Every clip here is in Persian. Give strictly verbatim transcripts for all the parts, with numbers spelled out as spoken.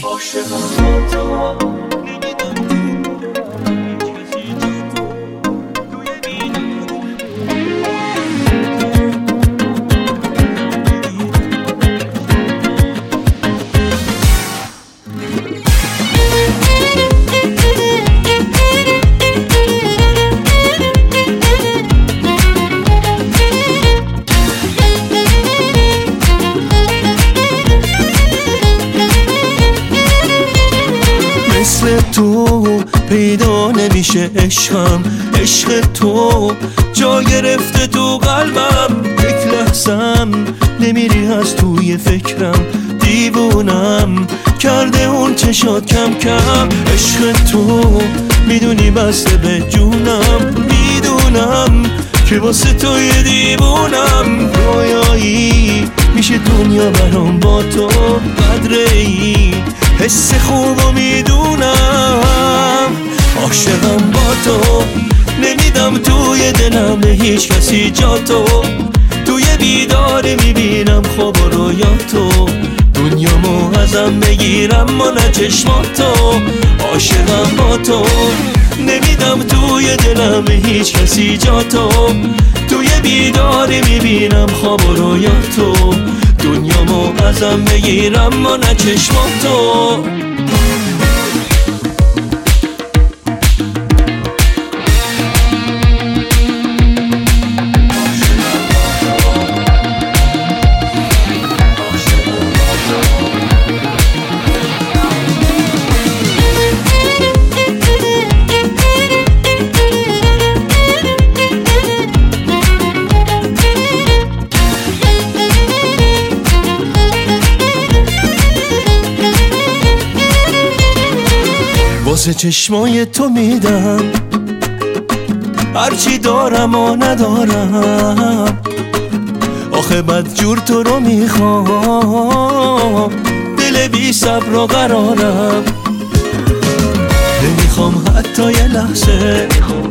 تو پیدا نمیشه عشقم، عشق تو جا گرفته تو قلبم. یک لحظم نمیری از توی فکرم، دیوونم کرده اون چشات کم کم. عشق تو میدونی بسته به جونم، میدونم که واسه توی دیوونم. رویایی میشه دنیا برام با تو، قدره ای حس خوبو میدونم. عاشقم با تو، نمیدم توی دلم به هیچ کسی جا تو. توی بیداری میبینم خواب و رویاتو، دنیامو ازم بگیرم و نه چشماتو. عاشقم با تو، نمیدم توی دلم به هیچ کسی جا تو. توی بیداری میبینم خواب و رویاتو، دنیامو ازم بگیرم و نه چشماتو. واسه چشمای تو میدم هرچی دارم و ندارم. آخه بد جور تو رو میخوام، دل بی صبر و قرارم. نمیخوام حتی یه لحظه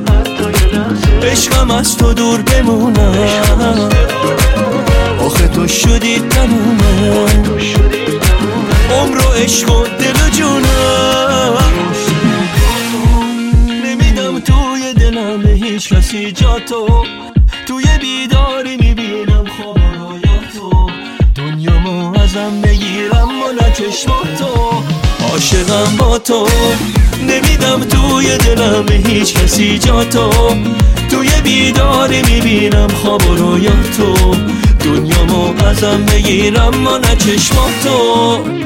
عشقم از تو دور بمونم. آخه تو شدی تمومه عمر و عشق و دل و جونم. نمیدم توی دلم به هیچ کسی جا تو. توی بیداری میبینم خواب و رویاتو، دنیامو ازم بگیرم و نه چشماتو. عاشقم با تو، نمیدم توی دلم به هیچ کسی جا تو. توی بیداری میبینم خواب و رویاتو، دنیامو ازم بگیرم و نه چشماتو.